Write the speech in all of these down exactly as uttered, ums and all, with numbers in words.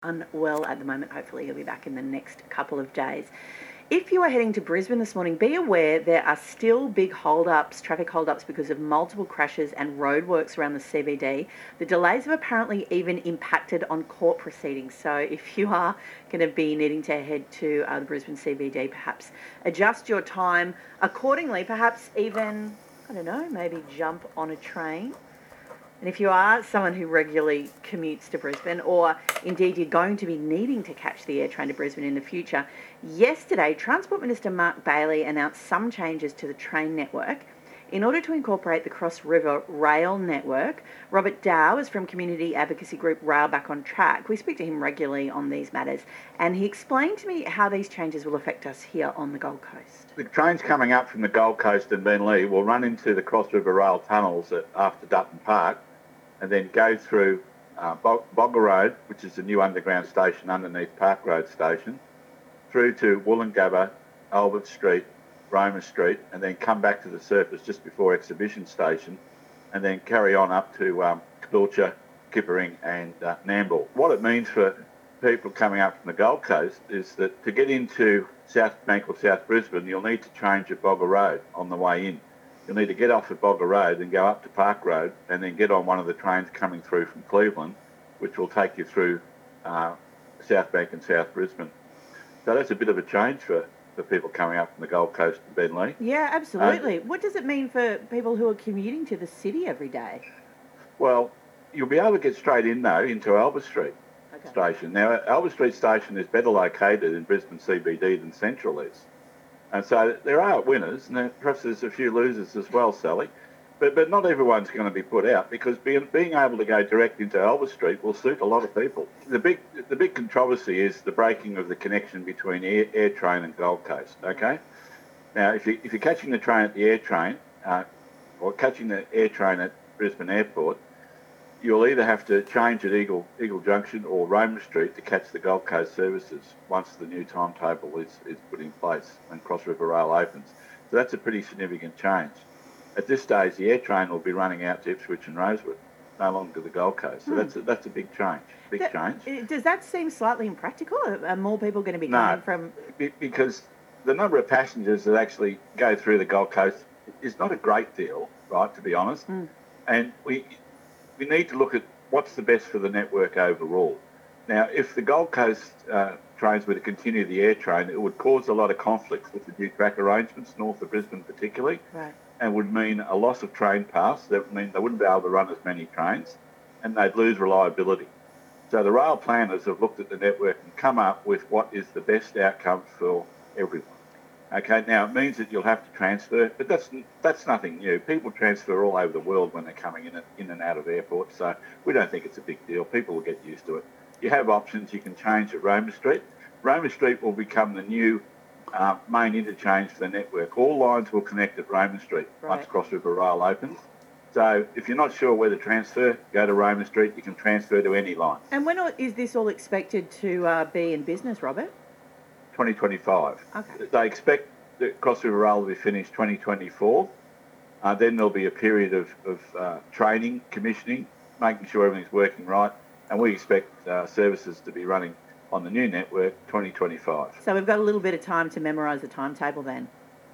unwell at the moment. Hopefully he'll be back in the next couple of days. If you are heading to Brisbane this morning, be aware there are still big hold-ups, traffic hold-ups because of multiple crashes and roadworks around the C B D. The delays have apparently even impacted on court proceedings. So if you are going to be needing to head to uh, the Brisbane C B D, perhaps adjust your time accordingly. Perhaps even, I don't know, maybe jump on a train. And if you are someone who regularly commutes to Brisbane, or indeed you're going to be needing to catch the air train to Brisbane in the future, yesterday Transport Minister Mark Bailey announced some changes to the train network in order to incorporate the Cross River Rail network. Robert Dow is from community advocacy group Rail Back on Track. We speak to him regularly on these matters, and he explained to me how these changes will affect us here on the Gold Coast. The trains coming up from the Gold Coast and Beenleigh will run into the Cross River Rail tunnels at, after Dutton Park, and then go through uh, Bog- Bogger Road, which is the new underground station underneath Park Road Station, through to Woolloongabba, Albert Street, Roma Street, and then come back to the surface just before Exhibition Station, and then carry on up to um, Caboolture, Kippering and uh, Nambour. What it means for people coming up from the Gold Coast is that to get into South Bank or South Brisbane, you'll need to change at Bogger Road on the way in. You'll need to get off at Bogger Road and go up to Park Road and then get on one of the trains coming through from Cleveland, which will take you through uh, South Bank and South Brisbane. So that's a bit of a change for, for people coming up from the Gold Coast and Beenleigh. Yeah, absolutely. Uh, what does it mean for people who are commuting to the city every day? Well, you'll be able to get straight in, though, into Albert Street okay. Station. Now, Albert Street Station is better located in Brisbane C B D than Central is. And so there are winners, and perhaps there's a few losers as well, Sally. But but not everyone's going to be put out, because being, being able to go direct into Albert Street will suit a lot of people. The big the big controversy is the breaking of the connection between air, air train and Gold Coast, okay? Now, if, you, if you're catching the train at the air train, uh, or catching the air train at Brisbane Airport, you'll either have to change at Eagle Eagle Junction or Roma Street to catch the Gold Coast services once the new timetable is, is put in place and Cross River Rail opens. So that's a pretty significant change. At this stage, the air train will be running out to Ipswich and Rosewood, no longer to the Gold Coast. So hmm. that's a, that's a big change. Big that, change. Does that seem slightly impractical? Are more people going to be no, coming from? Because the number of passengers that actually go through the Gold Coast is not a great deal, right? To be honest, hmm. and we. We need to look at what's the best for the network overall. Now, if the Gold Coast uh, trains were to continue the air train, it would cause a lot of conflicts with the new track arrangements, north of Brisbane particularly, right. and would mean a loss of train paths. That would mean they wouldn't be able to run as many trains, and they'd lose reliability. So the rail planners have looked at the network and come up with what is the best outcome for everyone. Okay, now it means that you'll have to transfer, but that's that's nothing new. People transfer all over the world when they're coming in and, in and out of airports, so we don't think it's a big deal. People will get used to it. You have options. You can change at Roma Street. Roma Street will become the new uh, main interchange for the network. All lines will connect at Roma Street right. once Cross River Rail opens. So if you're not sure where to transfer, go to Roma Street. You can transfer to any line. And when is this all expected to uh, be in business, Robert? twenty twenty-five. Okay. They expect the Cross River Rail to be finished twenty twenty-four. Uh, then there'll be a period of, of uh, training, commissioning, making sure everything's working right, and we expect uh, services to be running on the new network twenty twenty-five. So we've got a little bit of time to memorise the timetable then.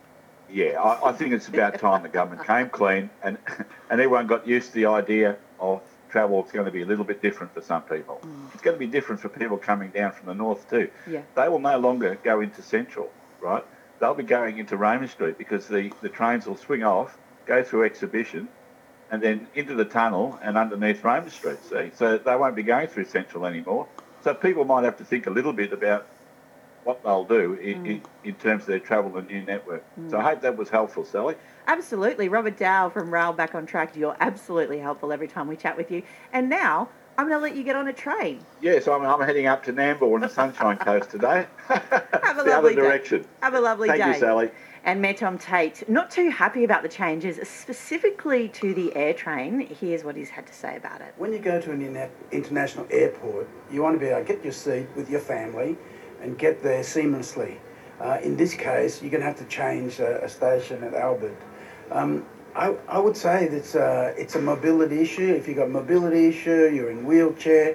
Yeah, I, I think it's about time the government came clean and and everyone got used to the idea of travel is going to be a little bit different for some people. Mm. It's going to be different for people coming down from the north too. Yeah. They will no longer go into Central, right? They'll be going into Roma Street because the, the trains will swing off, go through Exhibition, and then into the tunnel and underneath Roma Street, see? So they won't be going through Central anymore. So people might have to think a little bit about what they'll do in, mm. in, in terms of their travel and new network. Mm. So I hope that was helpful, Sally. Absolutely. Robert Dow from Rail Back on Track. You're absolutely helpful every time we chat with you. And now I'm going to let you get on a train. Yes, I'm, I'm heading up to Nambour on the Sunshine Coast today. Have a the lovely other direction. Day. Have a lovely Thank day. you, Sally. And Mayor Tom Tate, not too happy about the changes, specifically to the air train. Here's what he's had to say about it. When you go to an international airport, you want to be able to get your seat with your family and get there seamlessly. Uh, in this case, you're going to have to change uh, a station at Albert. Um, I, I would say that uh, it's a mobility issue. If you've got a mobility issue, you're in wheelchair,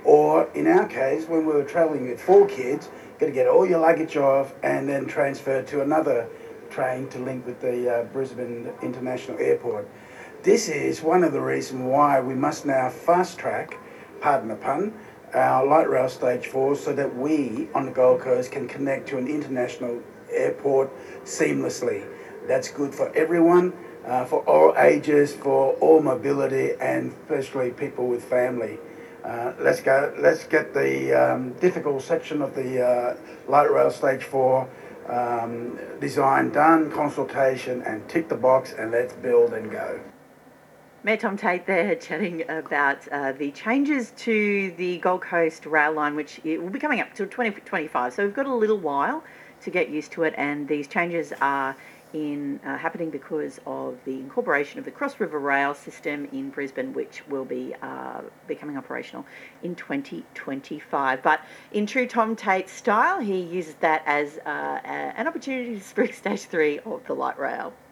Or in our case, when we were travelling with four kids, got to get all your luggage off and then transfer to another train to link with the uh, Brisbane International Airport. This is one of the reasons why we must now fast track, pardon the pun, our light rail stage four so that we on the Gold Coast can connect to an international airport seamlessly. That's good for everyone, uh, for all ages, for all mobility, and especially people with family. Uh, let's go. Let's get the um, difficult section of the uh, light rail stage four um, design done, consultation, and tick the box, and let's build and go. Mayor Tom Tate there chatting about uh, the changes to the Gold Coast rail line, which it will be coming up till twenty twenty-five. So we've got a little while to get used to it, and these changes are in uh, happening because of the incorporation of the Cross River Rail system in Brisbane, which will be uh, becoming operational in twenty twenty-five. But in true Tom Tate style, he uses that as uh, a, an opportunity to speak stage three of the light rail.